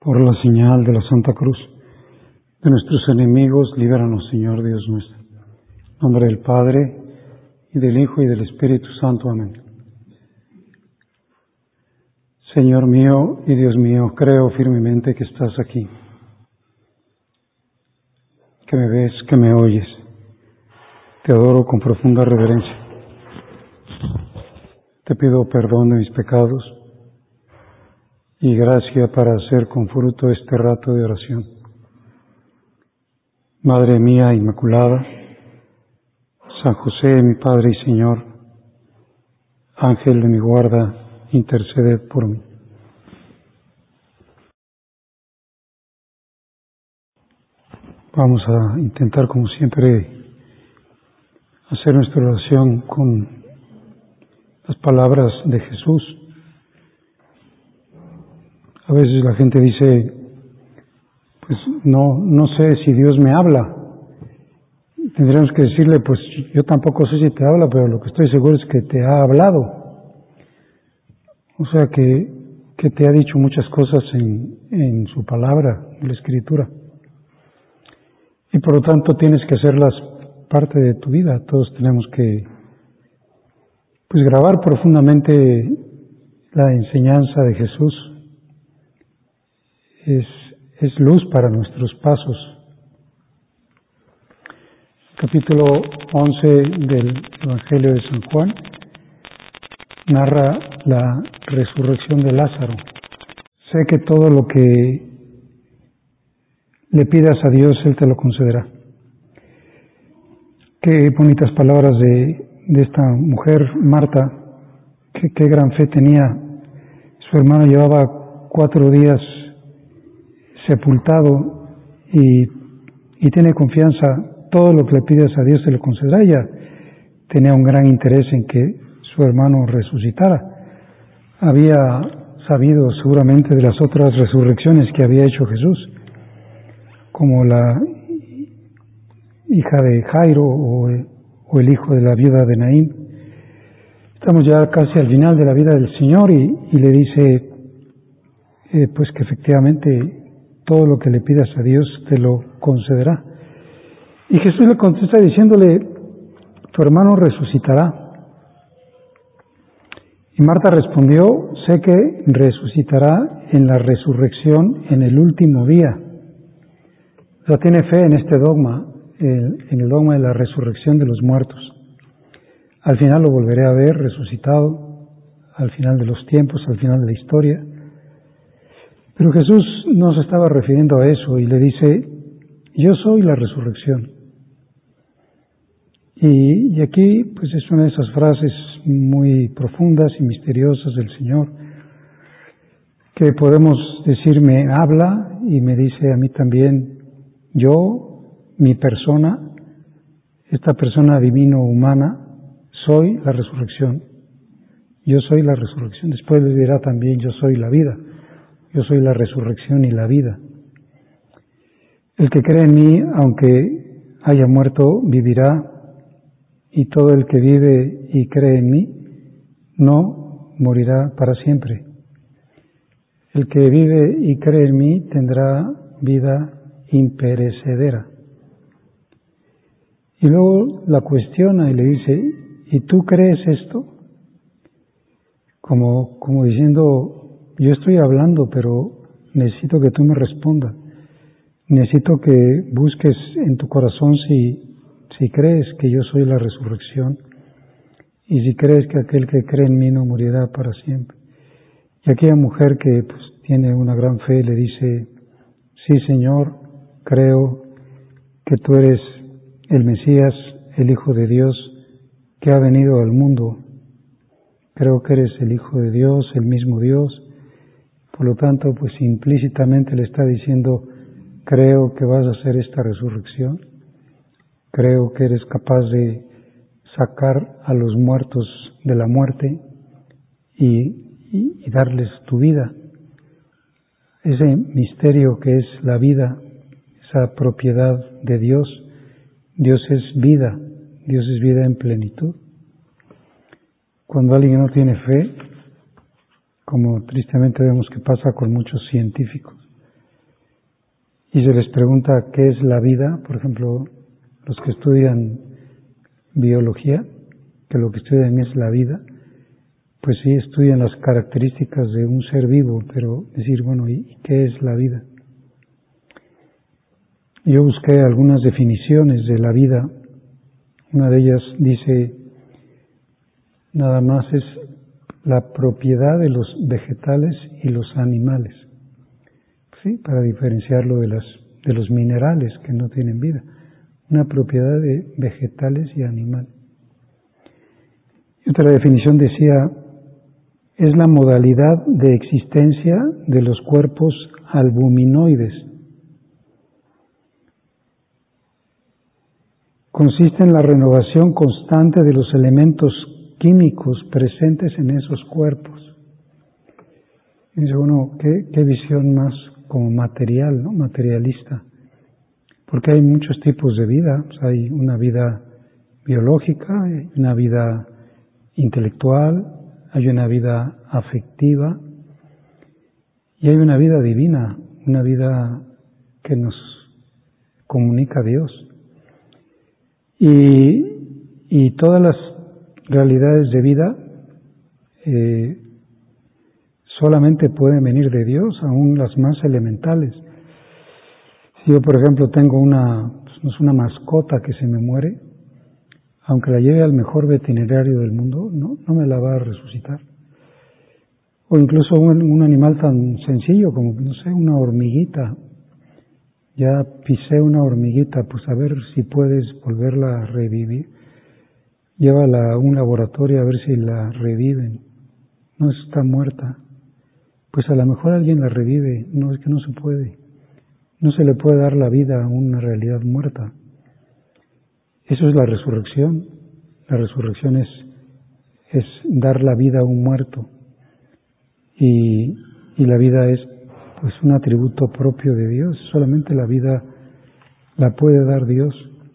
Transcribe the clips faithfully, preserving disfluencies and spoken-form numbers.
Por la señal de la Santa Cruz de nuestros enemigos, líbranos, Señor Dios nuestro. En nombre del Padre, y del Hijo, y del Espíritu Santo. Amén. Señor mío y Dios mío, creo firmemente que estás aquí, que me ves, que me oyes. Te adoro con profunda reverencia. Te pido perdón de mis pecados y gracia para hacer con fruto este rato de oración. Madre mía Inmaculada, San José, mi Padre y Señor, Ángel de mi guarda, interceded por mí. Vamos a intentar, como siempre, hacer nuestra oración con las palabras de Jesús. A veces la gente dice, pues no, no sé si Dios me habla. Tendríamos que decirle, pues yo tampoco sé si te habla, pero lo que estoy seguro es que te ha hablado. O sea que, que te ha dicho muchas cosas en, en su palabra, en la Escritura. Y por lo tanto tienes que hacerlas parte de tu vida. Todos tenemos que pues grabar profundamente la enseñanza de Jesús. Es, es luz para nuestros pasos. Capítulo once del Evangelio de San Juan narra la resurrección de Lázaro. Sé que todo lo que le pidas a Dios, Él te lo concederá. Qué bonitas palabras de, de esta mujer, Marta, qué, qué gran fe tenía. Su hermano llevaba cuatro días sepultado y, y tiene confianza. Todo lo que le pides a Dios se lo concederá. Ella tenía un gran interés en que su hermano resucitara. Había sabido seguramente de las otras resurrecciones que había hecho Jesús, como la hija de Jairo o, o el hijo de la viuda de Naín. Estamos ya casi al final de la vida del Señor y, y le dice eh, pues que efectivamente todo lo que le pidas a Dios te lo concederá. Y Jesús le contesta diciéndole, tu hermano resucitará. Y Marta respondió, sé que resucitará en la resurrección en el último día. O sea, tiene fe en este dogma, el, en el dogma de la resurrección de los muertos. Al final lo volveré a ver resucitado, al final de los tiempos, al final de la historia. Pero Jesús no se estaba refiriendo a eso y le dice, yo soy la resurrección. Y, y aquí pues es una de esas frases muy profundas y misteriosas del Señor, que podemos decir, me habla y me dice a mí también, yo, mi persona, esta persona divino-humana, soy la resurrección. Yo soy la resurrección. Después le dirá también, yo soy la vida. Yo soy la resurrección y la vida. El que cree en mí, aunque haya muerto, vivirá. Y todo el que vive y cree en mí, no morirá para siempre. El que vive y cree en mí tendrá vida imperecedera. Y luego la cuestiona y le dice, ¿y tú crees esto? Como, como diciendo, yo estoy hablando, pero necesito que tú me respondas. Necesito que busques en tu corazón si Si crees que yo soy la resurrección y si crees que aquel que cree en mí no morirá para siempre. Y aquella mujer que pues, tiene una gran fe le dice, sí Señor, creo que tú eres el Mesías, el Hijo de Dios que ha venido al mundo. Creo que eres el Hijo de Dios, el mismo Dios. Por lo tanto, pues implícitamente le está diciendo, creo que vas a hacer esta resurrección. Creo que eres capaz de sacar a los muertos de la muerte y, y, y darles tu vida. Ese misterio que es la vida, esa propiedad de Dios. Dios es vida, Dios es vida en plenitud. Cuando alguien no tiene fe, como tristemente vemos que pasa con muchos científicos, y se les pregunta qué es la vida, por ejemplo, los que estudian biología, que lo que estudian es la vida, pues sí estudian las características de un ser vivo, pero decir, bueno, ¿y qué es la vida? Yo busqué algunas definiciones de la vida. Una de ellas dice, nada más es la propiedad de los vegetales y los animales, ¿sí? Para diferenciarlo de, las, de los minerales que no tienen vida. Una propiedad de vegetales y animales. Y otra definición decía, es la modalidad de existencia de los cuerpos albuminoides. Consiste en la renovación constante de los elementos químicos presentes en esos cuerpos. Y dice uno, ¿qué, qué visión más como material, ¿no? Materialista? Porque hay muchos tipos de vida. Pues hay una vida biológica, hay una vida intelectual, hay una vida afectiva y hay una vida divina, una vida que nos comunica a Dios. Y, y todas las realidades de vida eh, solamente pueden venir de Dios, aún las más elementales. Si yo, por ejemplo, tengo una, pues, una mascota que se me muere, aunque la lleve al mejor veterinario del mundo, no, no me la va a resucitar. O incluso un, un animal tan sencillo como, no sé, una hormiguita. Ya pisé una hormiguita, pues a ver si puedes volverla a revivir. Llévala a un laboratorio a ver si la reviven. No está muerta. Pues a lo mejor alguien la revive. No, es que no se puede. No se le puede dar la vida a una realidad muerta. Eso es la resurrección. La resurrección es, es dar la vida a un muerto. Y, y la vida es pues un atributo propio de Dios. Solamente la vida la puede dar Dios.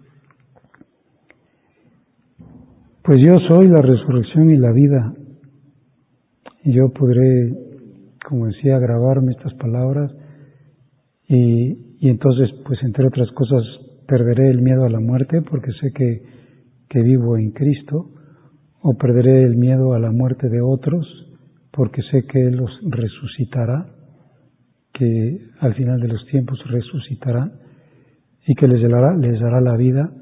Pues yo soy la resurrección y la vida. Y yo podré, como decía, grabarme estas palabras y, y entonces, pues entre otras cosas, perderé el miedo a la muerte porque sé que, que vivo en Cristo, o perderé el miedo a la muerte de otros porque sé que Él los resucitará, que al final de los tiempos resucitará y que les dará, les dará la vida,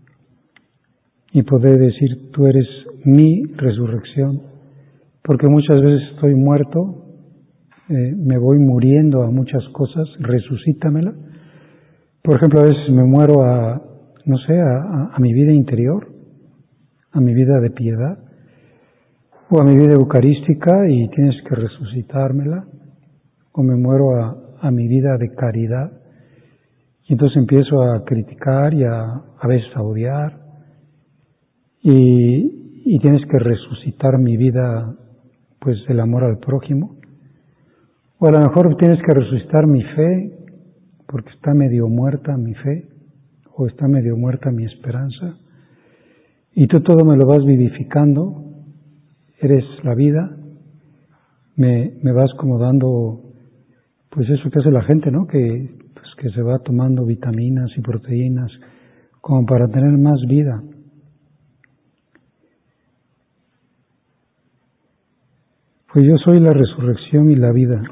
y poder decir, tú eres mi resurrección, porque muchas veces estoy muerto, eh, me voy muriendo a muchas cosas, resucítamela. Por ejemplo, a veces me muero a, no sé, a, a mi vida interior, a mi vida de piedad, o a mi vida eucarística y tienes que resucitármela, o me muero a, a mi vida de caridad, y entonces empiezo a criticar y a, a veces a odiar, y, y tienes que resucitar mi vida, pues, del amor al prójimo, o a lo mejor tienes que resucitar mi fe, porque está medio muerta mi fe, o está medio muerta mi esperanza, y tú todo me lo vas vivificando, eres la vida, me, me vas como dando, pues eso que hace la gente, ¿no? Que, pues que se va tomando vitaminas y proteínas, como para tener más vida. Pues yo soy la resurrección y la vida.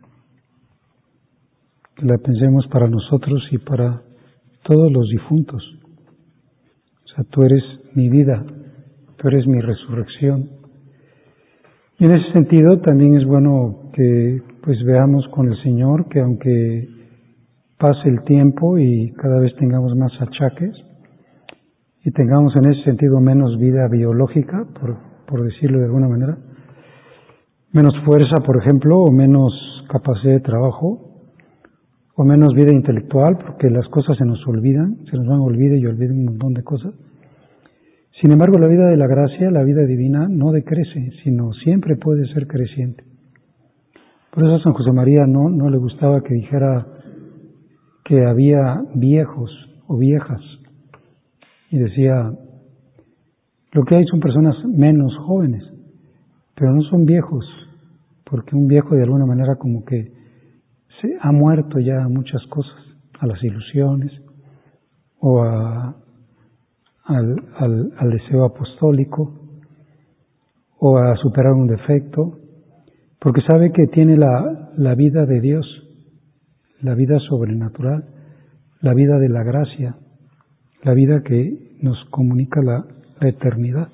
Que la pensemos para nosotros y para todos los difuntos. O sea, tú eres mi vida, tú eres mi resurrección. Y en ese sentido también es bueno que pues veamos con el Señor que aunque pase el tiempo y cada vez tengamos más achaques y tengamos en ese sentido menos vida biológica, por, por decirlo de alguna manera, menos fuerza, por ejemplo, o menos capacidad de trabajo, o menos vida intelectual, porque las cosas se nos olvidan, se nos van a olvidar y olvidan un montón de cosas. Sin embargo, la vida de la gracia, la vida divina, no decrece, sino siempre puede ser creciente. Por eso a San José María no, no le gustaba que dijera que había viejos o viejas, y decía, lo que hay son personas menos jóvenes, pero no son viejos, porque un viejo de alguna manera como que se ha muerto ya muchas cosas. a las ilusiones o a, al, al, al deseo apostólico o a superar un defecto, porque sabe que tiene la, la vida de Dios, la vida sobrenatural, la vida de la gracia, la vida que nos comunica la, la eternidad.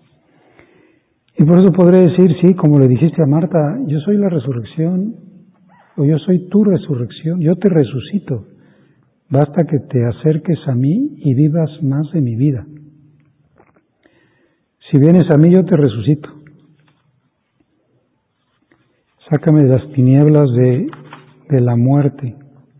Y por eso podré decir, sí, como le dijiste a Marta, yo soy la resurrección, o yo soy tu resurrección, yo te resucito. Basta que te acerques a mí y vivas más de mi vida. Si vienes a mí, yo te resucito. Sácame de las tinieblas de, de la muerte.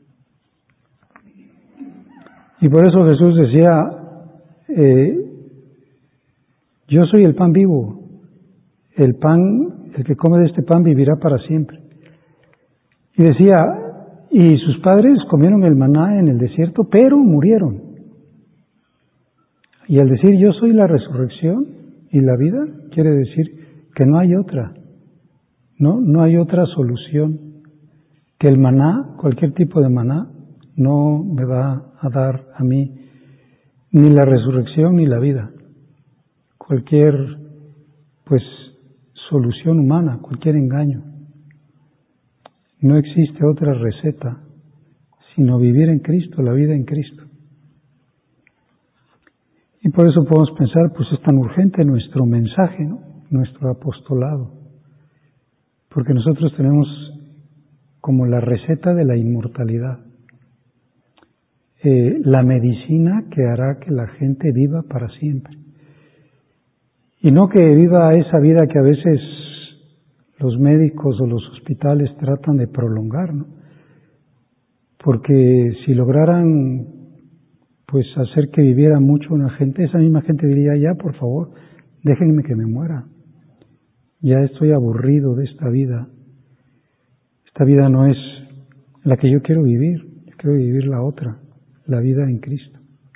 Y por eso Jesús decía, eh, yo soy el pan vivo. El pan, el que come de este pan vivirá para siempre. Y decía, y sus padres comieron el maná en el desierto, pero murieron. Y al decir yo soy la resurrección y la vida, quiere decir que no hay otra, no, no hay otra solución, que el maná, cualquier tipo de maná, no me va a dar a mí ni la resurrección ni la vida. Cualquier, pues, solución humana, cualquier engaño. No existe otra receta sino vivir en Cristo, la vida en Cristo. Y por eso podemos pensar, pues es tan urgente nuestro mensaje, ¿no? Nuestro apostolado, porque nosotros tenemos como la receta de la inmortalidad, eh, la medicina que hará que la gente viva para siempre. Y no que viva esa vida que a veces los médicos o los hospitales tratan de prolongar, ¿no? Porque si lograran, pues, hacer que viviera mucho una gente, esa misma gente diría, ya, por favor, déjenme que me muera. Ya estoy aburrido de esta vida. Esta vida no es la que yo quiero vivir, yo quiero vivir la otra, la vida en Cristo.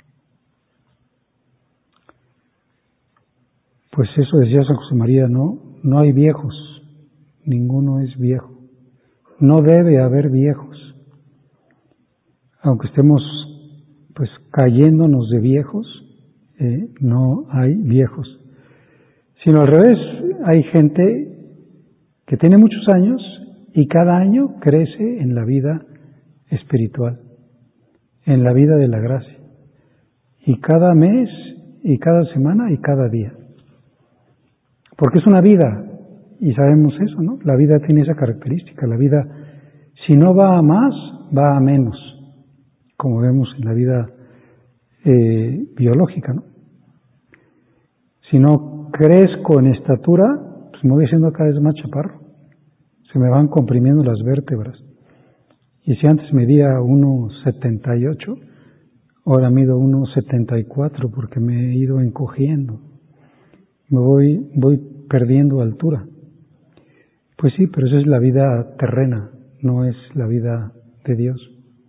Pues eso decía San José María, no, no hay viejos, ninguno es viejo. No debe haber viejos. Aunque estemos pues cayéndonos de viejos, eh, no hay viejos. Sino al revés, hay gente que tiene muchos años y cada año crece en la vida espiritual, en la vida de la gracia. Y cada mes, y cada semana, y cada día. Porque es una vida, y sabemos eso, ¿no? La vida tiene esa característica, la vida, si no va a más, va a menos, como vemos en la vida eh, biológica, ¿no? Si no crezco en estatura, pues me voy haciendo cada vez más chaparro, se me van comprimiendo las vértebras. Y si antes medía uno setenta y ocho, ahora mido uno setenta y cuatro porque me he ido encogiendo. Me voy, voy perdiendo altura. Pues sí, pero esa es la vida terrena, no es la vida de Dios.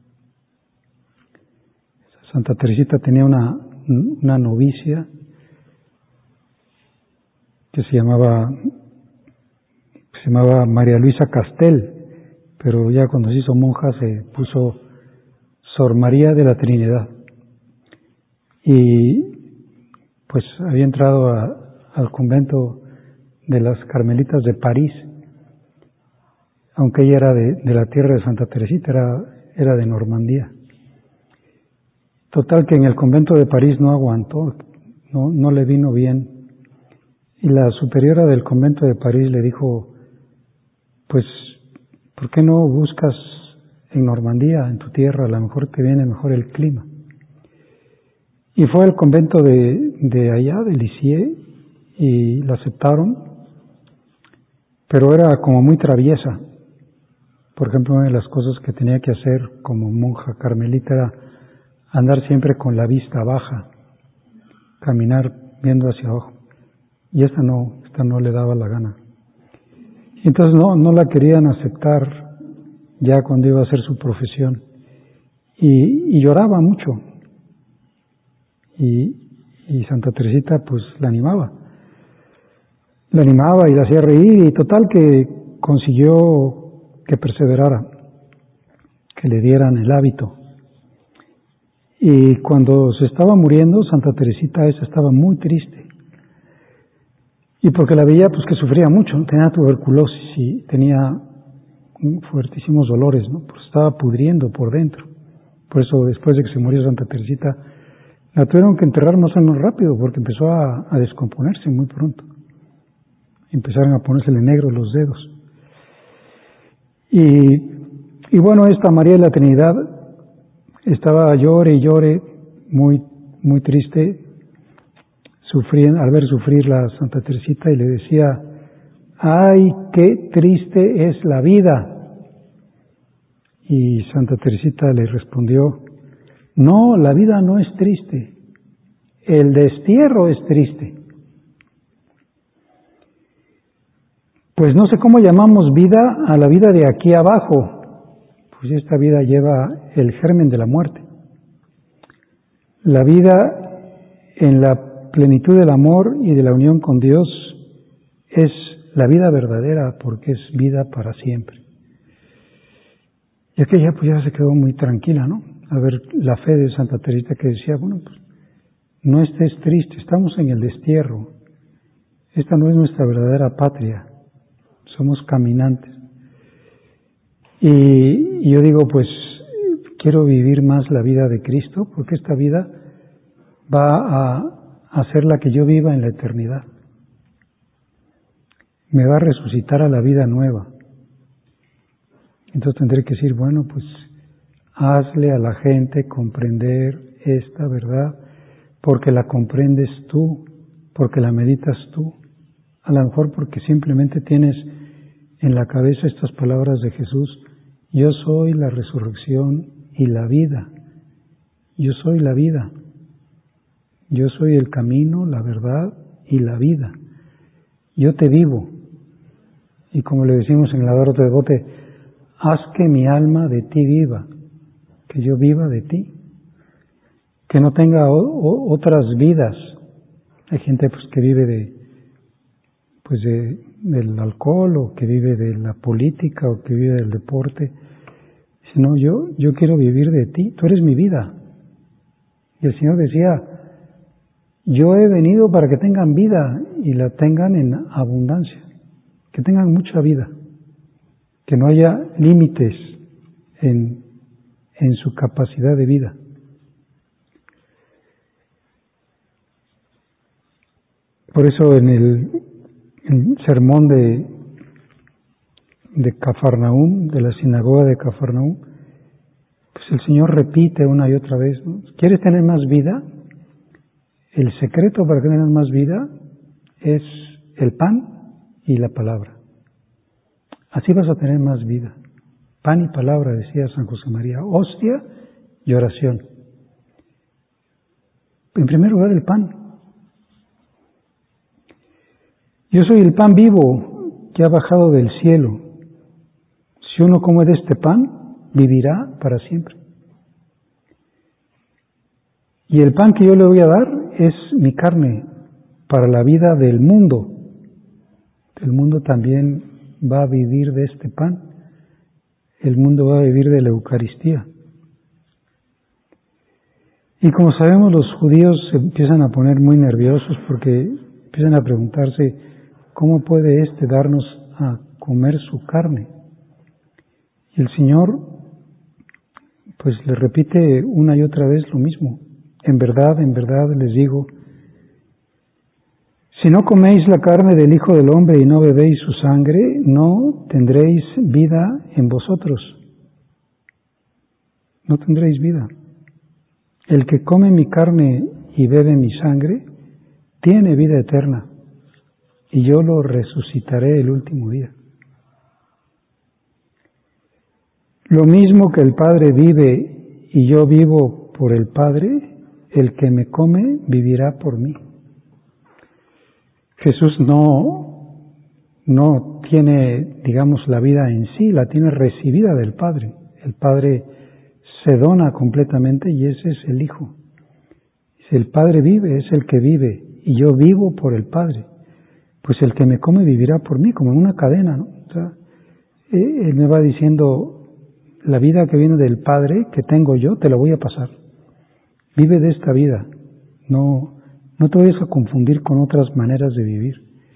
Santa Teresita tenía una, una novicia que se llamaba, se llamaba María Luisa Castel, pero ya cuando se hizo monja se puso Sor María de la Trinidad. Y pues había entrado a al convento de las Carmelitas de París, aunque ella era de, de la tierra de Santa Teresita, era, era de Normandía. Total que en el convento de París no aguantó, no, no le vino bien. Y la superiora del convento de París le dijo, pues, ¿por qué no buscas en Normandía, en tu tierra? A lo mejor te viene mejor el clima. Y fue al convento de, de allá, de Lisieux, y la aceptaron, pero era como muy traviesa. Por ejemplo, una de las cosas que tenía que hacer como monja carmelita era andar siempre con la vista baja, caminar viendo hacia abajo. Y esta no, esta no le daba la gana. Entonces no, no la querían aceptar ya cuando iba a hacer su profesión. Y, y lloraba mucho. Y, y Santa Teresita pues la animaba. La animaba y la hacía reír y total que consiguió que perseverara, que le dieran el hábito. Y cuando se estaba muriendo, Santa Teresita esa estaba muy triste. Y porque la veía pues que sufría mucho, ¿no? Tenía tuberculosis y tenía fuertísimos dolores, ¿no? Pues estaba pudriendo por dentro. Por eso después de que se murió Santa Teresita, la tuvieron que enterrar más o menos rápido porque empezó a, a descomponerse muy pronto. Empezaron a ponérsele negro los dedos. Y, y bueno, esta María de la Trinidad estaba llore y llore, muy, muy triste, sufriendo, al ver sufrir la Santa Teresita, y le decía: ¡ay, qué triste es la vida! Y Santa Teresita le respondió: no, la vida no es triste, el destierro es triste. Pues no sé cómo llamamos vida a la vida de aquí abajo, pues esta vida lleva el germen de la muerte. La vida en la plenitud del amor y de la unión con Dios es la vida verdadera, porque es vida para siempre. Y aquella pues ya se quedó muy tranquila, ¿no? A ver la fe de Santa Teresita, que decía: bueno, pues no estés triste, estamos en el destierro, esta no es nuestra verdadera patria, somos caminantes. Y, y yo digo, pues quiero vivir más la vida de Cristo, porque esta vida va a, a ser la que yo viva en la eternidad. Me va a resucitar a la vida nueva. Entonces tendré que decir, bueno, pues hazle a la gente comprender esta verdad, porque la comprendes tú, porque la meditas tú, a lo mejor porque simplemente tienes en la cabeza estas palabras de Jesús: yo soy la resurrección y la vida, yo soy la vida, yo soy el camino, la verdad y la vida, yo te vivo. Y como le decimos en el Adorno de Bote, haz que mi alma de ti viva, que yo viva de ti, que no tenga o, o, otras vidas. Hay gente pues que vive de pues de, del alcohol, o que vive de la política, o que vive del deporte. Sino yo, yo quiero vivir de ti, tú eres mi vida. Y el Señor decía: yo he venido para que tengan vida y la tengan en abundancia, que tengan mucha vida, que no haya límites en, en su capacidad de vida. Por eso en el, el sermón de, de Cafarnaúm, de la sinagoga de Cafarnaúm, pues el Señor repite una y otra vez, ¿no? ¿Quieres tener más vida? El secreto para tener más vida es el pan y la palabra. Así vas a tener más vida. Pan y palabra, decía San José María, hostia y oración. En primer lugar, el pan. Yo soy el pan vivo que ha bajado del cielo. Si uno come de este pan, vivirá para siempre. Y el pan que yo le voy a dar es mi carne para la vida del mundo. El mundo también va a vivir de este pan. El mundo va a vivir de la Eucaristía. Y como sabemos, los judíos se empiezan a poner muy nerviosos porque empiezan a preguntarse: ¿cómo puede éste darnos a comer su carne? Y el Señor pues le repite una y otra vez lo mismo: en verdad, en verdad les digo, si no coméis la carne del Hijo del Hombre y no bebéis su sangre, no tendréis vida en vosotros. No tendréis vida. El que come mi carne y bebe mi sangre, tiene vida eterna, y yo lo resucitaré el último día. Lo mismo que el Padre vive y yo vivo por el Padre, el que me come vivirá por mí. Jesús no, no tiene, digamos, la vida en sí, la tiene recibida del Padre. El Padre se dona completamente y ese es el Hijo. Si el Padre vive, es el que vive, y yo vivo por el Padre. Pues el que me come vivirá por mí, como en una cadena, ¿no? O sea, él me va diciendo: la vida que viene del Padre, que tengo yo, te la voy a pasar. Vive de esta vida. No, no te vayas a confundir con otras maneras de vivir.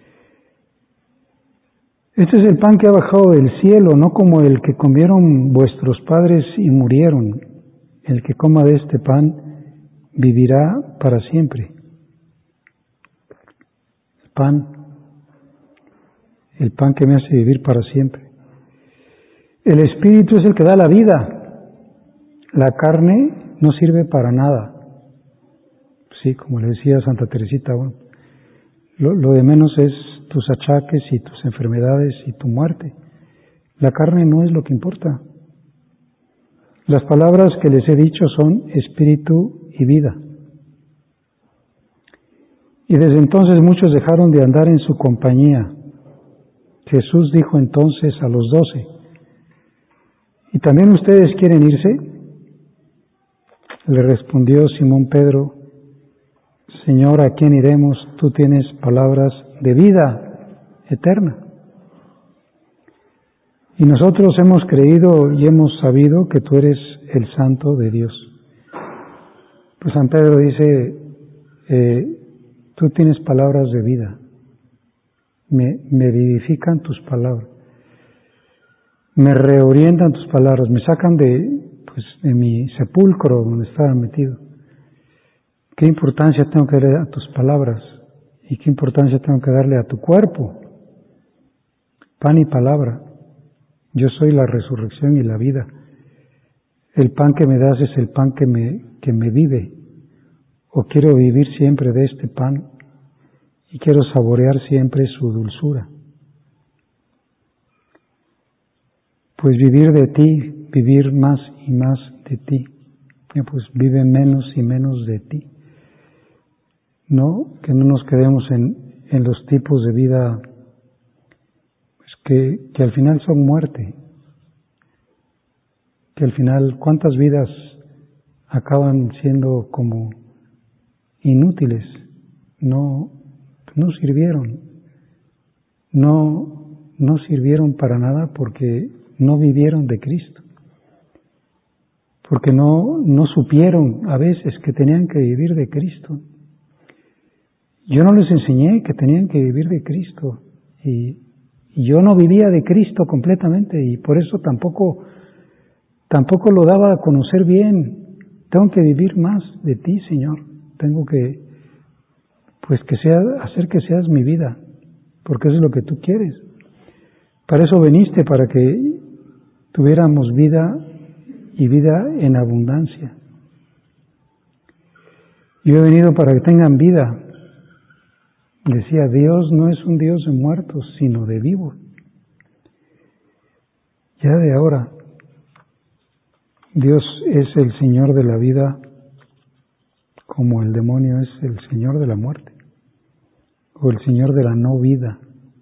Este es el pan que ha bajado del cielo, no como el que comieron vuestros padres y murieron. El que coma de este pan vivirá para siempre. El pan, el pan que me hace vivir para siempre. El Espíritu es el que da la vida. La carne no sirve para nada. Sí, como le decía Santa Teresita, bueno, lo, lo de menos es tus achaques y tus enfermedades y tu muerte. La carne no es lo que importa. Las palabras que les he dicho son espíritu y vida. Y desde entonces muchos dejaron de andar en su compañía. Jesús dijo entonces a los doce, ¿y también ustedes quieren irse? Le respondió Simón Pedro, Señor, ¿a quién iremos? Tú tienes palabras de vida eterna. Y nosotros hemos creído y hemos sabido que tú eres el Santo de Dios. Pues San Pedro dice, eh, tú tienes palabras de vida. Me, me vivifican tus palabras. Me reorientan tus palabras. Me sacan de, pues, de mi sepulcro donde estaba metido. ¿Qué importancia tengo que darle a tus palabras? ¿Y qué importancia tengo que darle a tu cuerpo? Pan y palabra. Yo soy la resurrección y la vida. El pan que me das es el pan que me, que me vive. O quiero vivir siempre de este pan y quiero saborear siempre su dulzura. Pues vivir de ti, vivir más y más de ti. Pues vive menos y menos de ti. No, que no nos quedemos en, en los tipos de vida pues que, que al final son muerte. Que al final, ¿cuántas vidas acaban siendo como inútiles? No, no sirvieron. No, no sirvieron para nada porque no vivieron de Cristo. Porque no, no supieron a veces que tenían que vivir de Cristo. Yo no les enseñé que tenían que vivir de Cristo y, y yo no vivía de Cristo completamente y por eso tampoco, tampoco lo daba a conocer bien. Tengo que vivir más de ti, Señor. Tengo que, pues que sea, hacer que seas mi vida, porque eso es lo que tú quieres. Para eso viniste, para que tuviéramos vida y vida en abundancia. Yo he venido para que tengan vida. Decía, Dios no es un Dios de muertos, sino de vivos. Ya de ahora, Dios es el Señor de la vida, como el demonio es el Señor de la muerte, o el Señor de la no vida.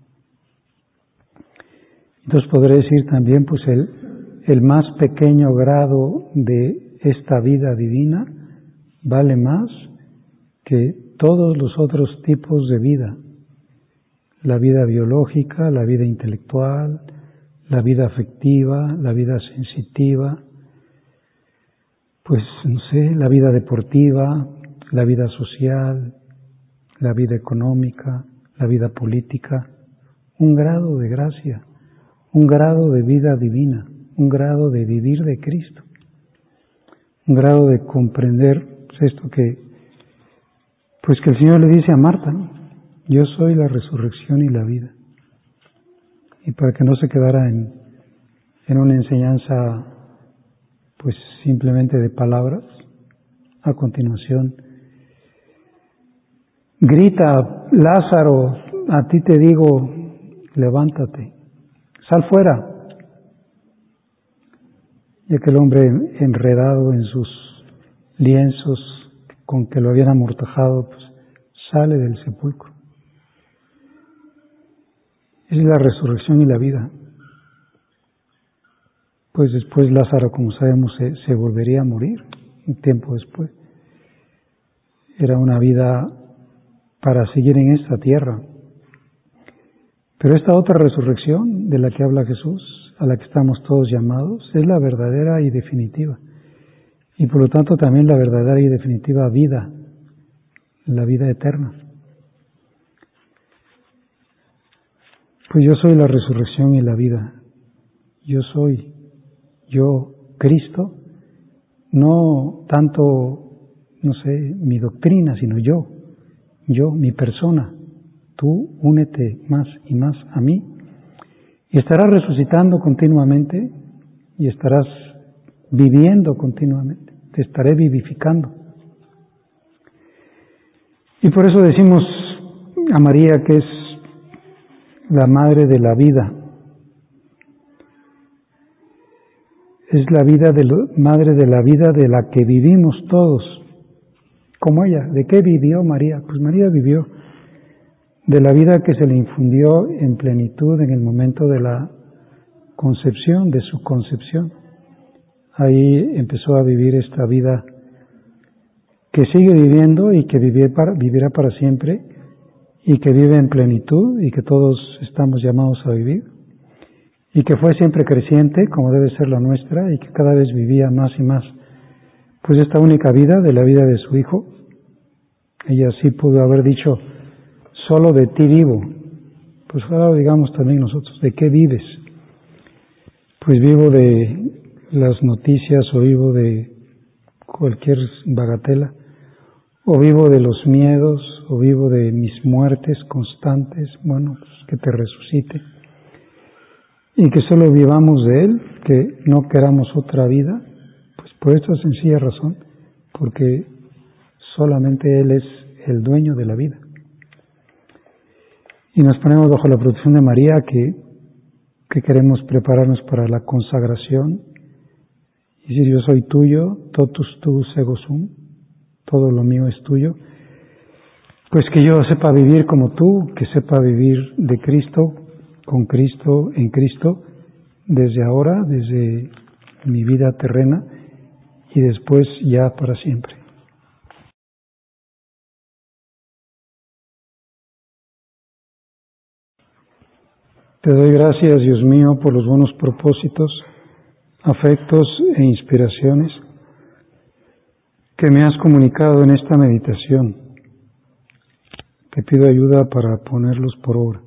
Entonces podré decir también, pues el, el más pequeño grado de esta vida divina vale más que todos los otros tipos de vida, la vida biológica, la vida intelectual, la vida afectiva, la vida sensitiva, pues no sé, la vida deportiva, la vida social, la vida económica, la vida política, un grado de gracia, un grado de vida divina, un grado de vivir de Cristo, un grado de comprender pues esto que Pues que el Señor le dice a Marta, ¿no? Yo soy la resurrección y la vida. Y para que no se quedara en, en una enseñanza, pues simplemente de palabras, a continuación, grita, Lázaro, a ti te digo, levántate, sal fuera. Y aquel hombre enredado en sus lienzos, con que lo habían amortajado, pues sale del sepulcro. Es la resurrección y la vida. Pues después Lázaro, como sabemos, se, se volvería a morir un tiempo después. Era una vida para seguir en esta tierra. Pero esta otra resurrección de la que habla Jesús, a la que estamos todos llamados, es la verdadera y definitiva. y por lo tanto también la verdadera y definitiva vida, la vida eterna. Pues yo soy la resurrección y la vida. Yo soy, yo, Cristo, no tanto, no sé, mi doctrina, sino yo, yo, mi persona. Tú únete más y más a mí y estarás resucitando continuamente y estarás viviendo continuamente, te estaré vivificando. Y por eso decimos a María que es la madre de la vida. Es la vida de lo, madre de la vida de la que vivimos todos, como ella. ¿De qué vivió María? Pues María vivió de la vida que se le infundió en plenitud en el momento de la concepción, de su concepción. Ahí empezó a vivir esta vida que sigue viviendo y que vivirá para, vivirá para siempre y que vive en plenitud y que todos estamos llamados a vivir y que fue siempre creciente como debe ser la nuestra y que cada vez vivía más y más pues esta única vida de la vida de su Hijo. Ella sí pudo haber dicho solo de ti vivo, pues ahora digamos también nosotros, ¿de qué vives? Pues vivo de las noticias o vivo de cualquier bagatela, o vivo de los miedos, o vivo de mis muertes constantes. Bueno, pues que te resucite y que solo vivamos de Él, que no queramos otra vida, pues por esta sencilla razón, porque solamente Él es el dueño de la vida. Y nos ponemos bajo la protección de María, que, que queremos prepararnos para la consagración y decir yo soy tuyo, totus tuus ego sum, todo lo mío es tuyo. Pues que yo sepa vivir como tú, que sepa vivir de Cristo, con Cristo, en Cristo, desde ahora, desde mi vida terrena y después ya para siempre. Te doy gracias, Dios mío, por los buenos propósitos, afectos e inspiraciones que me has comunicado en esta meditación. Te pido ayuda para ponerlos por obra.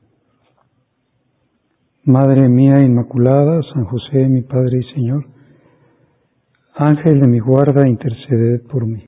Madre mía Inmaculada, San José, mi Padre y Señor, Ángel de mi guarda, interceded por mí.